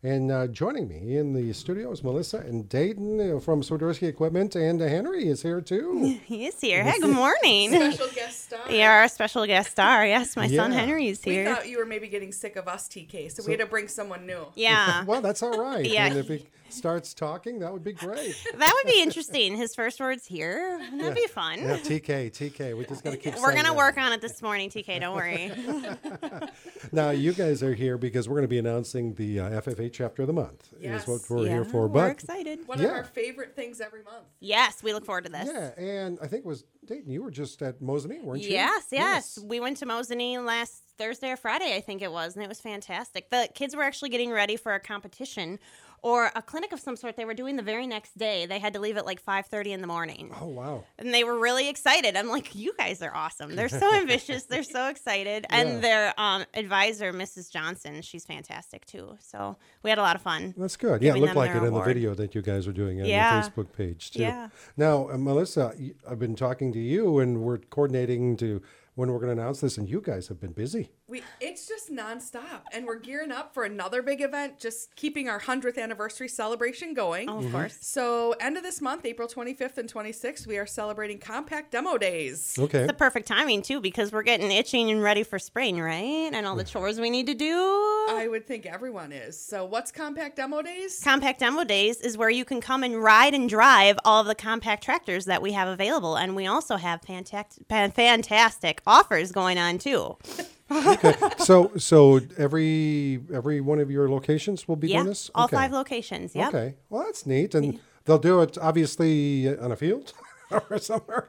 And joining me in the studio is Melissa and Dayton from Swiderski Equipment, and Henry is here too. He is here. Hey, good morning. Special guest star. Yeah, our special guest star. Yes, my son Henry is We here. thought you were maybe getting sick of us, TK, so we had to bring someone new. Yeah. Well, that's all right. Yeah. And if he starts talking, that would be great. That would be interesting. His first words here. That'd be fun. Yeah, TK. We just got to keep We're saying going to that. work on it this morning, TK. Don't worry. Now, you guys are here because we're going to be announcing the FFA Chapter of the Month. Yes. Is what we're here for. We're But excited. One Yeah. of our favorite things every month. Yes, we look forward to this. yeah, and I think it was Dayton, you were just at Mosinee, weren't you? Yes. We went to Mosinee last Thursday or Friday, I think it was, and it was fantastic. The kids were actually getting ready for a competition or a clinic of some sort they were doing the very next day. They had to leave at like 5:30 in the morning. Oh, wow. And they were really excited. I'm like, you guys are awesome. They're so ambitious. They're so excited. Yeah. And their advisor, Mrs. Johnson, she's fantastic too. So we had a lot of fun. That's good. Yeah, it Giving looked them like it their in the award. video that you guys are doing on Yeah. your Facebook page, too. Yeah. Now, Melissa, I've been talking to you, and we're coordinating to when we're going to announce this, and you guys have been busy. It's just nonstop, and we're gearing up for another big event, just keeping our 100th anniversary celebration going. Oh, of course. So end of this month, April 25th and 26th, we are celebrating Compact Demo Days. Okay. It's the perfect timing too because we're getting itching and ready for spring, right? And all the chores we need to do. I would think everyone is. So what's Compact Demo Days? Compact Demo Days is where you can come and ride and drive all of the compact tractors that we have available. And we also have fantastic offers going on too. Okay. So every one of your locations will be doing this? All Okay. 5 locations. Yep. Okay. Well, that's neat. And they'll do it, obviously, on a field or somewhere.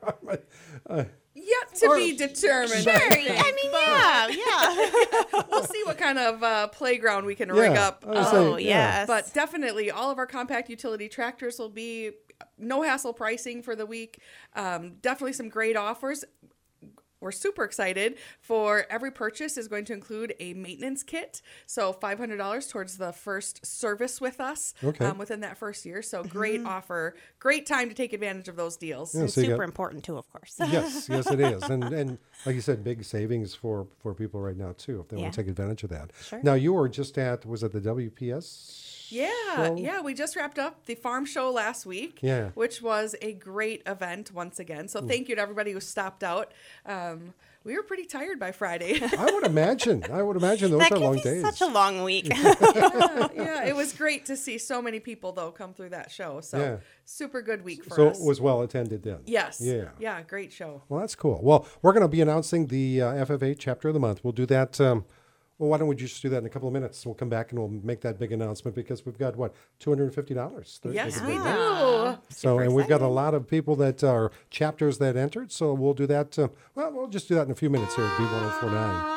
Yet to be determined. Sure. I mean, yeah. We'll see what kind of playground we can rig Yeah, up. I was saying, Oh, yeah. yes. But definitely, all of our compact utility tractors will be no hassle pricing for the week. Definitely some great offers. We're super excited. For every purchase is going to include a maintenance kit. So $500 towards the first service with us Okay. within that first year. So great offer. Great time to take advantage of those deals. Yeah, And so you super got- important too, of course. Yes, it is. And like you said, big savings for people right now, too, if they Yeah. want to take advantage of that. Sure. Now, you were just at, was it the WPS? show? Yeah, we just wrapped up the farm show last week, Yeah. which was a great event once again. So thank you to everybody who stopped out. We were pretty tired by Friday. I would imagine. Those That are can long be days. such a long week. Yeah, it was great to see so many people though come through that show. So Yeah. super good week for So us. it was well attended then. Yes. Yeah. Yeah, great show. Well, that's cool. Well, we're going to be announcing the FFA Chapter of the Month. We'll do that. Well, why don't we just do that in a couple of minutes? We'll come back and we'll make that big announcement because we've got, what, $250? Yes, They we can do. win. Ah, So, super and we've got a exciting. lot of people that are chapters that entered. So we'll do that. Well, we'll just do that in a few minutes here at B1049.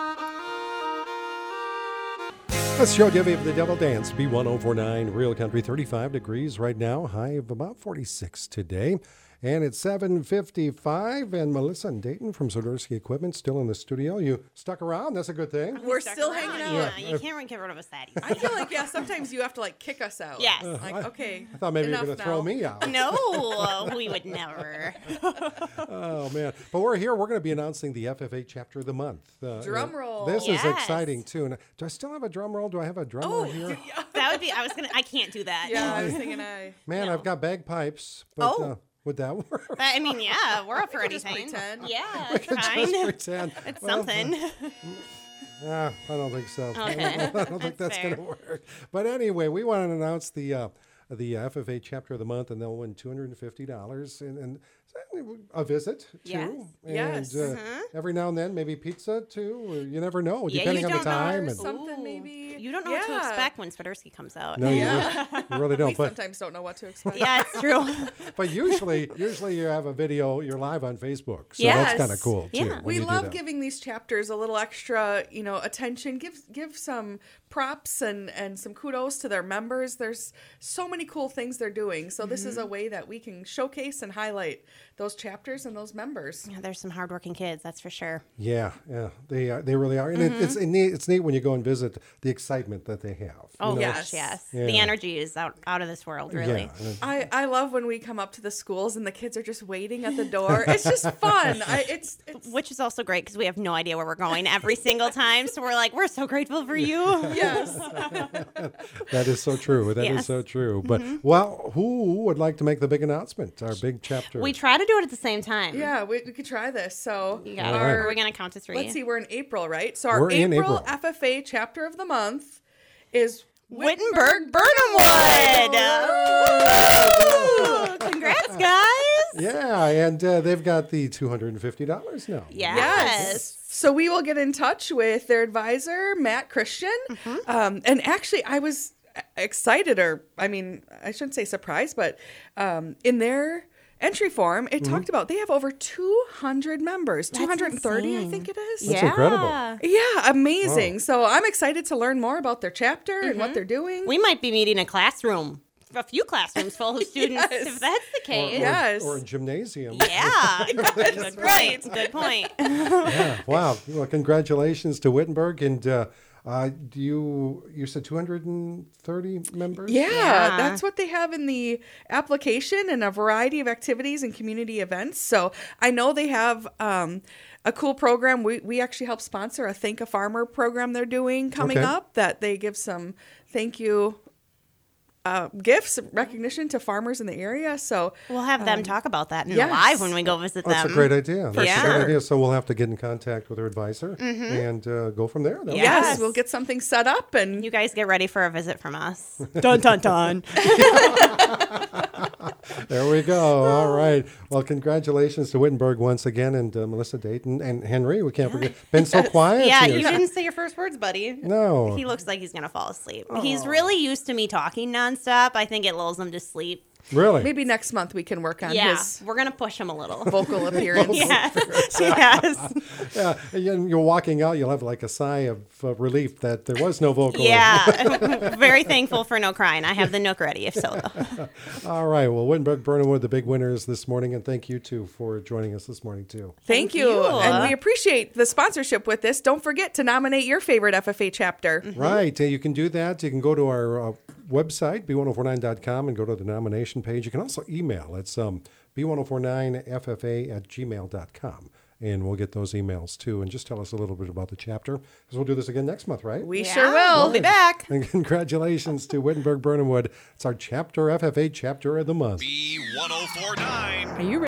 Let's show Debbie of the Devil Dance, B1049, Real Country, 35 degrees right now, high of about 46 today. And it's 7:55, and Melissa and Dayton from Swiderski Equipment still in the studio. You stuck around. That's a good thing. We're Stuck still around. hanging out. Yeah, you can't get rid of us that I easy. feel like, yeah, sometimes you have to like kick us out. Yes. Like, okay. I thought maybe you were enough going to throw now. me out. No, we would never. Oh, man. But we're here. We're going to be announcing the FFA Chapter of the Month. Drum roll. This is Yes. exciting, too. And do I still have a drum roll? Do I have a drummer here? That would be. I can't do that. Yeah, I was thinking Man, No. I've got bagpipes. But, Oh. would that work? I mean, yeah, we're up for could just anything. pretend. Yeah, We it's could fine. just pretend. It's Well, something. I don't think so. Okay. I don't think that's That's going to work. But anyway, we want to announce the FFA Chapter of the Month, and they'll win $250 and a visit, too. Yes. And Yes. every now and then, maybe pizza, too. You never know, Yeah, depending you on the don't know. time. Or And, something Ooh. maybe. You don't know what to Yeah. expect when Swiderski comes out. no, Yeah. you really We don't. But, sometimes don't know what to expect. Yeah, it's true. but usually you have a video, you're live on Facebook. So Yes. that's kind of cool, too. Yeah. when We you do love that. giving these chapters a little extra, attention. Give some props and some kudos to their members. There's so many cool things they're doing. So this is a way that we can showcase and highlight those those chapters and those members. Yeah, there's some hardworking kids, that's for sure. Yeah, they really are, and it's neat when you go and visit the excitement that they have. Oh, you know? yes. yes. Yeah. The energy is out of this world, really. Yeah, and I love when we come up to the schools and the kids are just waiting at the door. It's just fun. It's Which is also great because we have no idea where we're going every single time. So we're like, we're so grateful for you. yes. that is so true. That is Yes. so true. But well, who would like to make the big announcement? Our big chapter. We try to do it at the same time. Yeah, we could try this. So You got it. All right. Are we going to count to 3? let's see, we're in April, right? So our We're in April April. FFA chapter of the month is Wittenberg Burnhamwood. Woo! Congrats, guys. Yeah, and they've got the $250 now. Yes. So we will get in touch with their advisor, Matt Christian. And actually, I was excited, or I mean, I shouldn't say surprised, but in their entry form, it talked about they have over 200 members, 230, I insane. think it is. That's incredible. Yeah, amazing. So I'm excited to learn more about their chapter and what they're doing. We might be meeting a classroom, a few classrooms full of students, Yes. if that's the case. Yes. Or a gymnasium. Yeah. Good point. Good point. Yeah. Wow. Well, congratulations to Wittenberg. And you said 230 members? Yeah, that's what they have in the application, and a variety of activities and community events. So I know they have a cool program. We actually help sponsor a Thank a Farmer program they're doing coming Okay. up, that they give some thank you gifts, recognition to farmers in the area. So We'll have them talk about that in yes. the live when we go visit them. That's a great idea. That's a sure. great idea. So we'll have to get in contact with our advisor and go from there. That'll be Yeah. yes, Yes. we'll get something set up, and You guys get ready for a visit from us. Dun, dun, dun. There we go. All right. Well, congratulations to Wittenberg once again, and Melissa Dayton and Henry. We can't forget. Been so quiet. Yeah, here. you didn't say your first words, buddy. No. He looks like he's going to fall asleep. He's really used to me talking nonstop. I think it lulls him to sleep. Really? maybe next month we can work on Yeah, his we're going to push him a little. vocal appearance. Yes. Yes. Yeah. And you're walking out, you'll have like a sigh of relief that there was no vocal. Yeah. Very thankful for no crying. I have the Nook ready if so, though. All right. Well, Wittenberg, Burnhamwood, the big winners this morning, and thank you too for joining us this morning too. Thank you. you. And we appreciate the sponsorship with this. Don't forget to nominate your favorite FFA chapter. Right. You can do that. You can go to our website, b1049.com, and go to the nomination page. You can also email. It's b1049ffa@gmail.com. And we'll get those emails too. And just tell us a little bit about the chapter, because we'll do this again next month, right? We Yeah, sure will. We'll be back. And congratulations to Wittenberg Burnhamwood. It's our chapter FFA chapter of the month. B1049. Are you